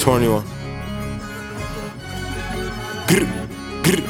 21. Grr, grr.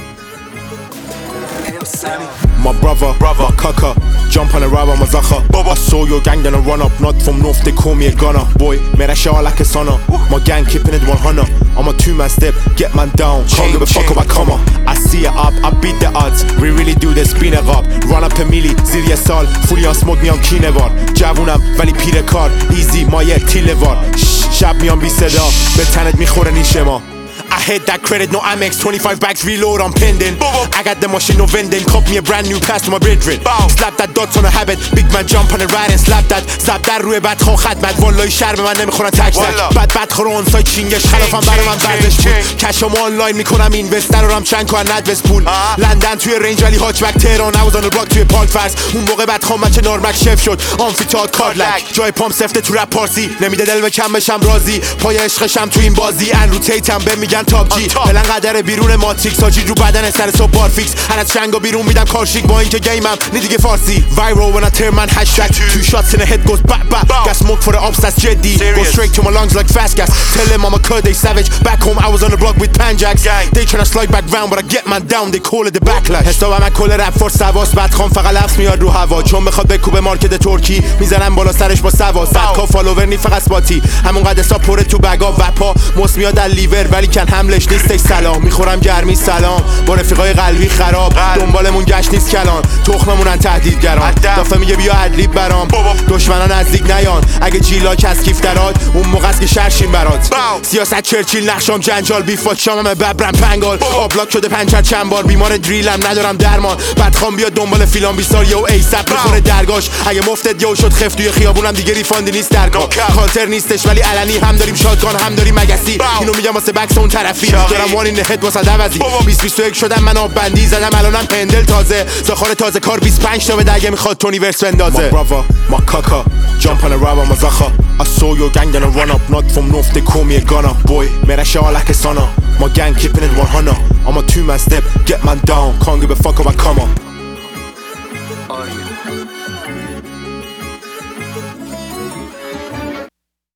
My brother, my kaka, jump on a ride on my zaka. I saw your gang gonna run up, not from north, they call me a gunner. Boy, made a shower like a sauna. My gang keeping it 100. I'm a two-man step, get man down. Can't give a fuck about come on. I see it up, I beat the odds. We really do this, spin it up. Run up a milli, زیر سال fully on smoke میام کینوار. جوونم ولی پیر کار easy ما یه تیلوار. شب میام بی صدا به تنت میخوره این شما. I hit that credit, no Amex, 25 bags reload, I'm pending. I got the machine, no vending. Cop me a brand new pass to my brethren. Slap that dots on a habit, big man jump on the ride and slap that. Slap that روی بد خون خدمت والله شهر به من نمیخورن تک تک. بد خورون سای چینگش خلافم برای من ورزش بود. کشم آنلاین میکنم اینوستر رو هم چند کار ندوست پول. لندن توی رنج ولی هاچبک تهران I was on the block توی پارک فرس. اون موقع بعد خام بچه نارمک شف شد. آمفیتات کارلک جای پام سفته تو رپ پارسی. نمیده دل به کم بشم راضی. پای عشقشم تو این بازی ان رو تیتم به میگن تاپ جی. بلن قدر بیرون ماتریکس ساجی رو بدن سر صبح بار فیکس. هر از چنگا بیرون میدم کارشیک با اینکه گیمم نی دیگه فارسی. Viral when I tear man hashtag. 2 shots in the head goes back back. Got smoke for the ops that's جدی. Go straight to my lungs like fast gas. Tell them I'm a cud they savage. Back home I was on the block with Panjax. They tryna slide back round but I get man down they call it the backlash. حسابم من کل رپ فور سواس بعد خام فقط لفظ میاد رو هوا. چون بخواد بکوبه مارکت ترکی میزنم بالا سرش با سواس. صدکا فالوور نی فقط اسپاتی. همونقدر حساب پره تو بگا وپا. موس میاد از لیور ولی کن حملش نیستش سلام. میخورم گرمی سلام با رفیقای قلبی خراب. دنبالمون گشت نیست کلان. تخممونن تهدیدگران. دافه میگه بیا ادلیب برام. دشمنان نزدیک نیان. اگه جیلاک از کیف درات اون موقع است که شرشیم برات. سیاست چرچیل نقشام جنجال بیفاک شامم ببرم پنگال. آبلاک شده پنچر چند بار بیمار دریلم ندارم درمان. بدخوام بیا دنبال فیلان بیسار یو ایسپ بخوره درگاش. اگه مفتت یو شد خف توی خیابونم دیگه ریفاندی نیست درگاه. کالتر نیستش ولی علنی هم داریم شاتگان هم داریم مگسی. اینو میگم واسه بکس اون طرفی دارم وان این هد واسه دوازی. 2021 شدم من آب بندی زدم الانم پندل تازه. زاخار تازه کار 25 تا بده اگه میخواد تونی ورس بندازه. My brother, my kaka, jump on a ride on my zaka. I saw your gang gonna run up, not from north, they call me a gunner. Boy, made a shower like a sauna. My gang keeping it 100. I'm a two-man step, get man down. Can't give a fuck about come on.